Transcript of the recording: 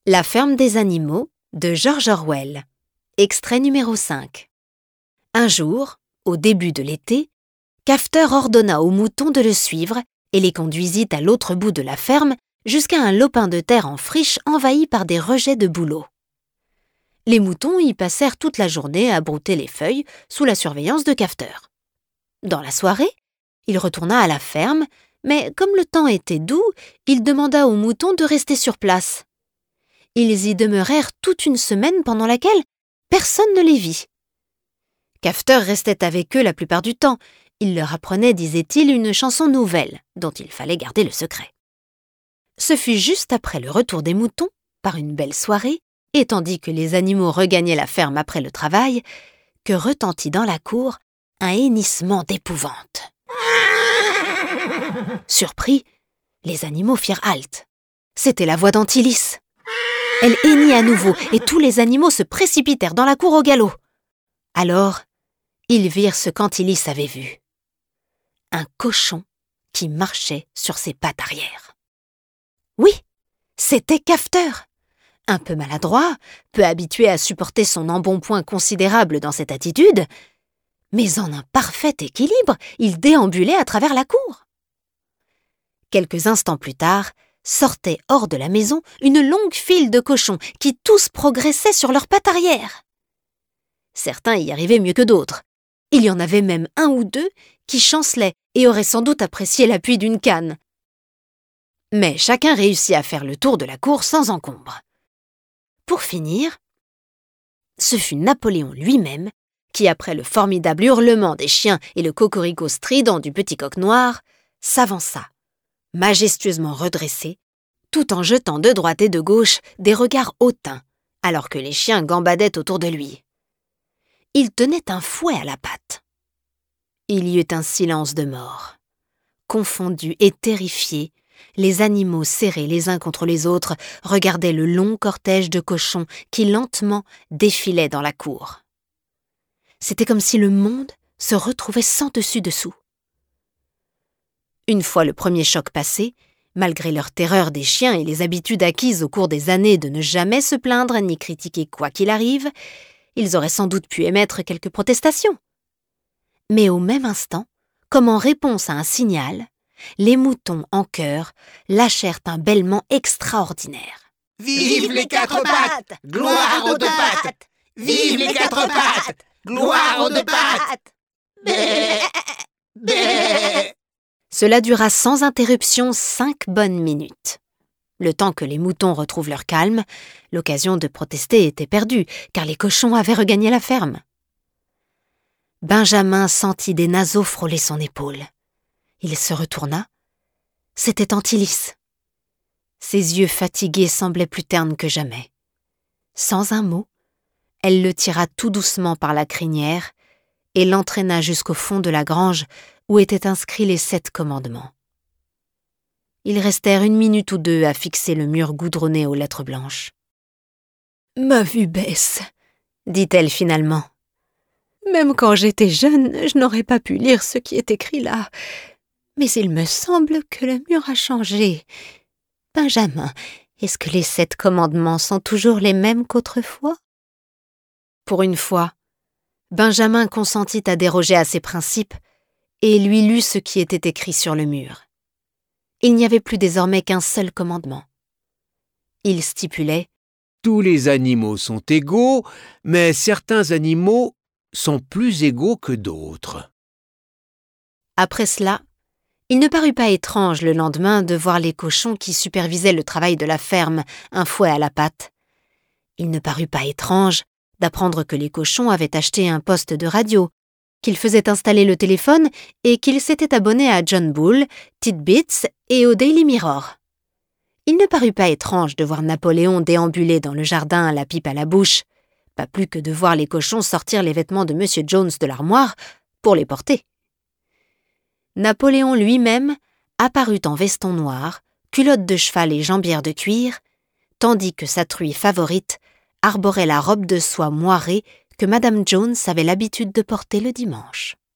La ferme des animaux de George Orwell. Extrait numéro 5. Un jour, au début de l'été, Cafter ordonna aux moutons de le suivre et les conduisit à l'autre bout de la ferme jusqu'à un lopin de terre en friche envahi par des rejets de bouleaux. Les moutons y passèrent toute la journée à brouter les feuilles sous la surveillance de Cafter. Dans la soirée, il retourna à la ferme, mais comme le temps était doux, il demanda aux moutons de rester sur place. Ils y demeurèrent toute une semaine pendant laquelle personne ne les vit. Cafter restait avec eux la plupart du temps. Il leur apprenait, disait-il, une chanson nouvelle dont il fallait garder le secret. Ce fut juste après le retour des moutons, par une belle soirée, et tandis que les animaux regagnaient la ferme après le travail, que retentit dans la cour un hennissement d'épouvante. Surpris, les animaux firent halte. C'était la voix d'Antilis. Elle hennit à nouveau et tous les animaux se précipitèrent dans la cour au galop. Alors, ils virent ce qu'Antilis avait vu. Un cochon qui marchait sur ses pattes arrière. Oui, c'était Cafter. Un peu maladroit, peu habitué à supporter son embonpoint considérable dans cette attitude, mais en un parfait équilibre, il déambulait à travers la cour. Quelques instants plus tard, sortait hors de la maison une longue file de cochons qui tous progressaient sur leurs pattes arrière. Certains y arrivaient mieux que d'autres. Il y en avait même un ou deux qui chancelaient et auraient sans doute apprécié l'appui d'une canne. Mais chacun réussit à faire le tour de la cour sans encombre. Pour finir, ce fut Napoléon lui-même qui, après le formidable hurlement des chiens et le cocorico strident du petit coq noir, s'avança, majestueusement redressé, tout en jetant de droite et de gauche des regards hautains, alors que les chiens gambadaient autour de lui. Il tenait un fouet à la patte. Il y eut un silence de mort. Confondus et terrifiés, les animaux serrés les uns contre les autres regardaient le long cortège de cochons qui lentement défilait dans la cour. C'était comme si le monde se retrouvait sans dessus-dessous. Une fois le premier choc passé, malgré leur terreur des chiens et les habitudes acquises au cours des années de ne jamais se plaindre ni critiquer quoi qu'il arrive, ils auraient sans doute pu émettre quelques protestations. Mais au même instant, comme en réponse à un signal, les moutons en chœur lâchèrent un bêlement extraordinaire. « Vive les quatre pattes! Gloire aux deux pattes! Vive les quatre pattes! Gloire aux deux pattes! » Bé, bé. Cela dura sans interruption 5 bonnes minutes. Le temps que les moutons retrouvent leur calme, l'occasion de protester était perdue, car les cochons avaient regagné la ferme. Benjamin sentit des naseaux frôler son épaule. Il se retourna. C'était Antilis. Ses yeux fatigués semblaient plus ternes que jamais. Sans un mot, elle le tira tout doucement par la crinière et l'entraîna jusqu'au fond de la grange où étaient inscrits les 7 commandements. Ils restèrent 1 minute ou 2 à fixer le mur goudronné aux lettres blanches. « Ma vue baisse, » dit-elle finalement. « Même quand j'étais jeune, je n'aurais pas pu lire ce qui est écrit là. Mais il me semble que le mur a changé. Benjamin, est-ce que les 7 commandements sont toujours les mêmes qu'autrefois ?» Pour une fois, Benjamin consentit à déroger à ses principes et lui lut ce qui était écrit sur le mur. Il n'y avait plus désormais qu'un seul commandement. Il stipulait « Tous les animaux sont égaux, mais certains animaux sont plus égaux que d'autres. » Après cela, il ne parut pas étrange le lendemain de voir les cochons qui supervisaient le travail de la ferme, un fouet à la patte. Il ne parut pas étrange d'apprendre que les cochons avaient acheté un poste de radio, qu'ils faisaient installer le téléphone et qu'ils s'étaient abonnés à John Bull, Titbits et au Daily Mirror. Il ne parut pas étrange de voir Napoléon déambuler dans le jardin la pipe à la bouche, pas plus que de voir les cochons sortir les vêtements de M. Jones de l'armoire pour les porter. Napoléon lui-même apparut en veston noir, culotte de cheval et jambière de cuir, tandis que sa truie favorite arborait la robe de soie moirée que Madame Jones avait l'habitude de porter le dimanche.